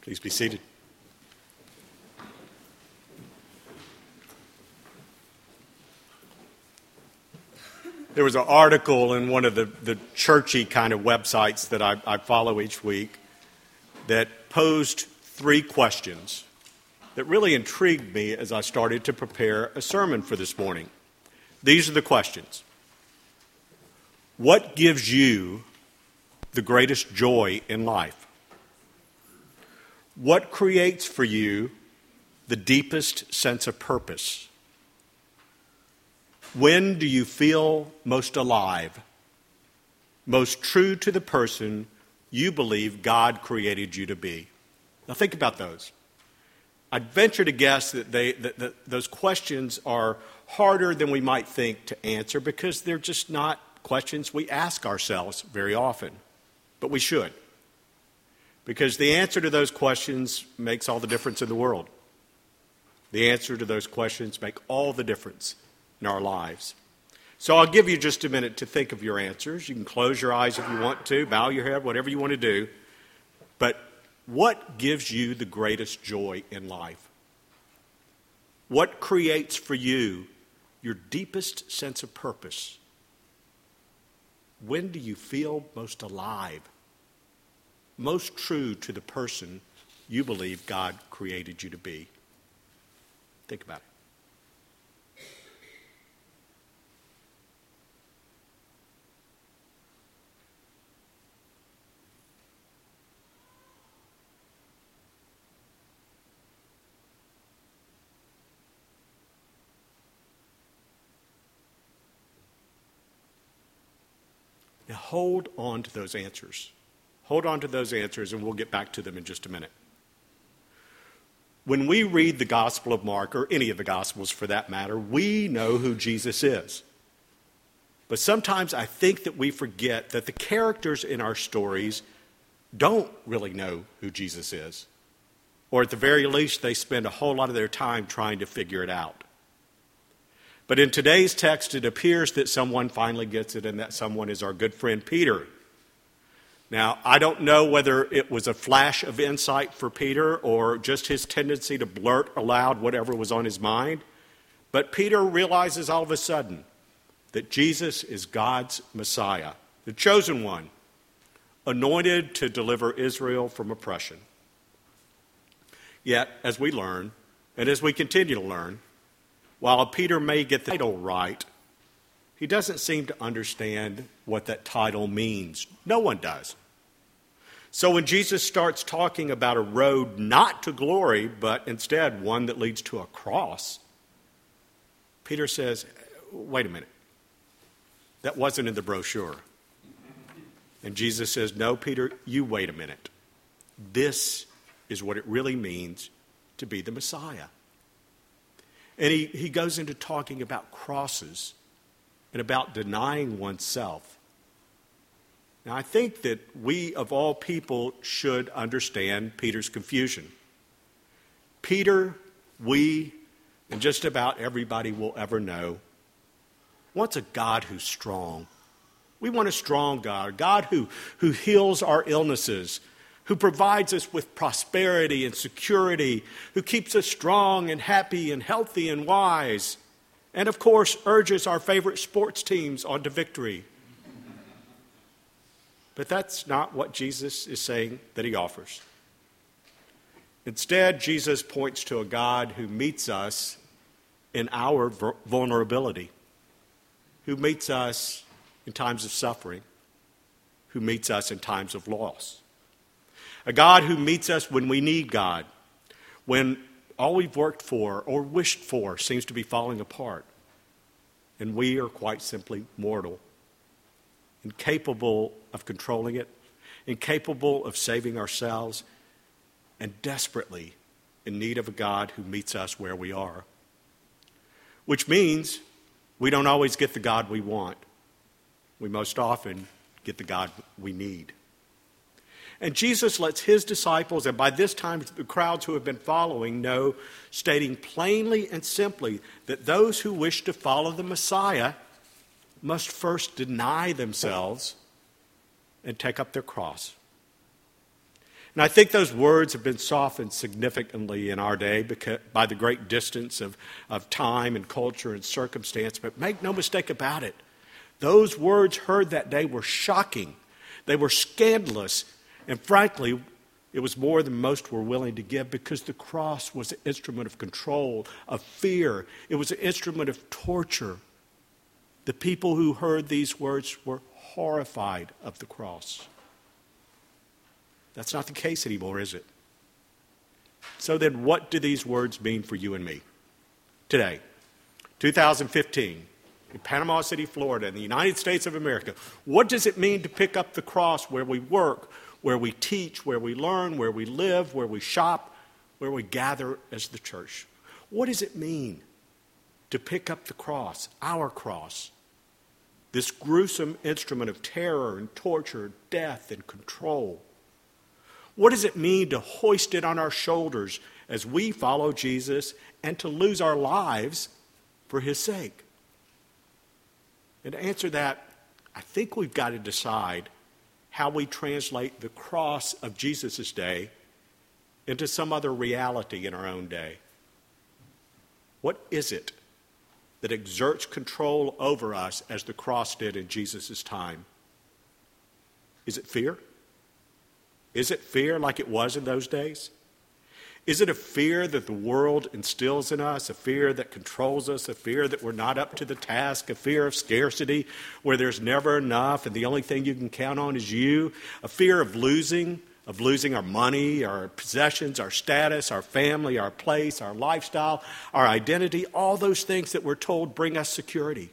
Please be seated. There was an article in one of the churchy kind of websites that I follow each week that posed 3 questions that really intrigued me as I started to prepare a sermon for this morning. These are the questions. What gives you the greatest joy in life? What creates for you the deepest sense of purpose? When do you feel most alive, most true to the person you believe God created you to be? Now think about those. I'd venture to guess that those questions are harder than we might think to answer because they're just not questions we ask ourselves very often. But we should. Because the answer to those questions makes all the difference in the world. The answer to those questions make all the difference in our lives. So I'll give you just a minute to think of your answers. You can close your eyes if you want to, bow your head, whatever you want to do. But what gives you the greatest joy in life? What creates for you your deepest sense of purpose? When do you feel most alive, most true to the person you believe God created you to be? Think about it. Now hold on to those answers. Hold on to those answers and we'll get back to them in just a minute. When we read the Gospel of Mark, or any of the Gospels for that matter, we know who Jesus is. But sometimes I think that we forget that the characters in our stories don't really know who Jesus is. Or at the very least, they spend a whole lot of their time trying to figure it out. But in today's text, it appears that someone finally gets it, and that someone is our good friend Peter. Now, I don't know whether it was a flash of insight for Peter or just his tendency to blurt aloud whatever was on his mind, but Peter realizes all of a sudden that Jesus is God's Messiah, the chosen one, anointed to deliver Israel from oppression. Yet, as we learn, and as we continue to learn, while Peter may get the title right, he doesn't seem to understand what that title means. No one does. So when Jesus starts talking about a road not to glory, but instead one that leads to a cross, Peter says, wait a minute. That wasn't in the brochure. And Jesus says, no, Peter, you wait a minute. This is what it really means to be the Messiah. And he goes into talking about crosses and about denying oneself. Now, I think that we, of all people, should understand Peter's confusion. Peter, we, and just about everybody will ever know, wants a God who's strong. We want a strong God, a God who heals our illnesses, who provides us with prosperity and security, who keeps us strong and happy and healthy and wise, and of course urges our favorite sports teams on to victory. But that's not what Jesus is saying that he offers. Instead, Jesus points to a God who meets us in our vulnerability, who meets us in times of suffering, who meets us in times of loss. A God who meets us when we need God, when all we've worked for or wished for seems to be falling apart, and we are quite simply mortal, incapable of controlling it, incapable of saving ourselves, and desperately in need of a God who meets us where we are. Which means we don't always get the God we want. We most often get the God we need. And Jesus lets his disciples, and by this time the crowds who have been following, know, stating plainly and simply that those who wish to follow the Messiah must first deny themselves and take up their cross. And I think those words have been softened significantly in our day by the great distance of time and culture and circumstance. But make no mistake about it, those words heard that day were shocking. They were scandalous. And frankly, it was more than most were willing to give, because the cross was an instrument of control, of fear. It was an instrument of torture. The people who heard these words were horrified of the cross. That's not the case anymore, is it? So then, what do these words mean for you and me today, 2015, in Panama City, Florida, in the United States of America? What does it mean to pick up the cross where we work, where we teach, where we learn, where we live, where we shop, where we gather as the church? What does it mean to pick up the cross, our cross, this gruesome instrument of terror and torture, death and control? What does it mean to hoist it on our shoulders as we follow Jesus and to lose our lives for his sake? And to answer that, I think we've got to decide how we translate the cross of Jesus' day into some other reality in our own day. What is it that exerts control over us as the cross did in Jesus' time? Is it fear? Is it fear like it was in those days? Is it a fear that the world instills in us, a fear that controls us, a fear that we're not up to the task, a fear of scarcity where there's never enough and the only thing you can count on is you, a fear of losing our money, our possessions, our status, our family, our place, our lifestyle, our identity, all those things that we're told bring us security?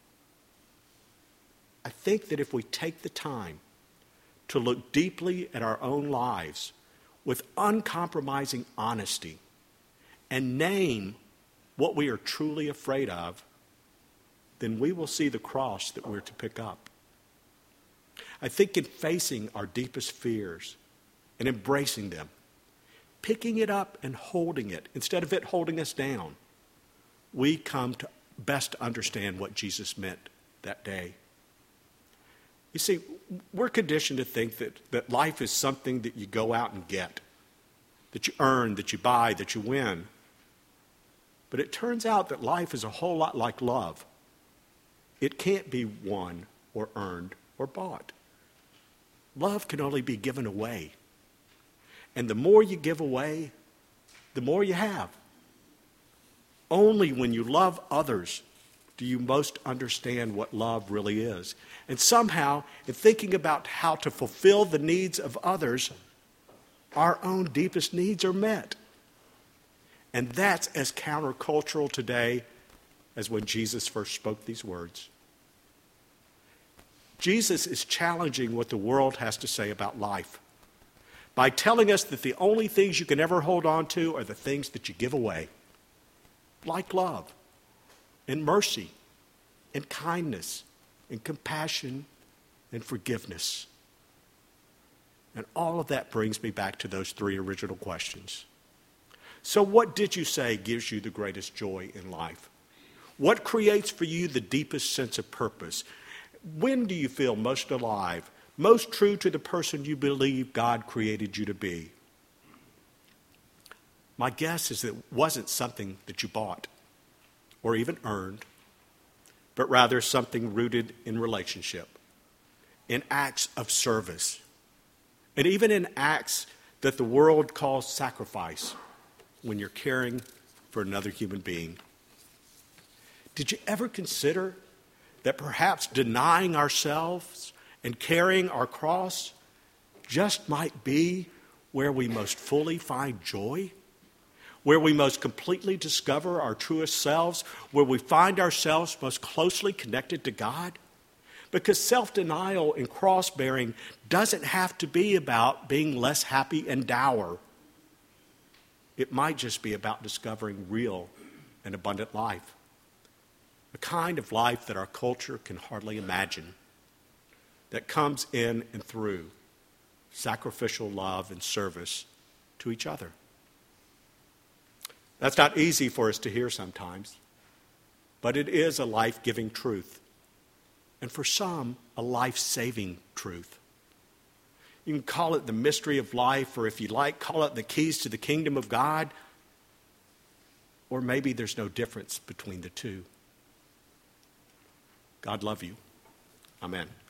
I think that if we take the time to look deeply at our own lives with uncompromising honesty and name what we are truly afraid of, then we will see the cross that we're to pick up. I think in facing our deepest fears and embracing them, picking it up and holding it instead of it holding us down, we come to best understand what Jesus meant that day. You see, we're conditioned to think that life is something that you go out and get, that you earn, that you buy, that you win. But it turns out that life is a whole lot like love. It can't be won or earned or bought. Love can only be given away. And the more you give away, the more you have. Only when you love others do you most understand what love really is. And somehow, in thinking about how to fulfill the needs of others, our own deepest needs are met. And that's as countercultural today as when Jesus first spoke these words. Jesus is challenging what the world has to say about life by telling us that the only things you can ever hold on to are the things that you give away, like love and mercy and kindness and compassion and forgiveness. And all of that brings me back to those three original questions. So what did you say gives you the greatest joy in life? What creates for you the deepest sense of purpose? When do you feel most alive, most true to the person you believe God created you to be? My guess is that it wasn't something that you bought or even earned, but rather something rooted in relationship, in acts of service, and even in acts that the world calls sacrifice when you're caring for another human being. Did you ever consider that perhaps denying ourselves and carrying our cross just might be where we most fully find joy? Where we most completely discover our truest selves, where we find ourselves most closely connected to God? Because self-denial and cross-bearing doesn't have to be about being less happy and dour. It might just be about discovering real and abundant life, a kind of life that our culture can hardly imagine, that comes in and through sacrificial love and service to each other. That's not easy for us to hear sometimes, but it is a life-giving truth, and for some, a life-saving truth. You can call it the mystery of life, or if you like, call it the keys to the kingdom of God. Or maybe there's no difference between the two. God love you. Amen.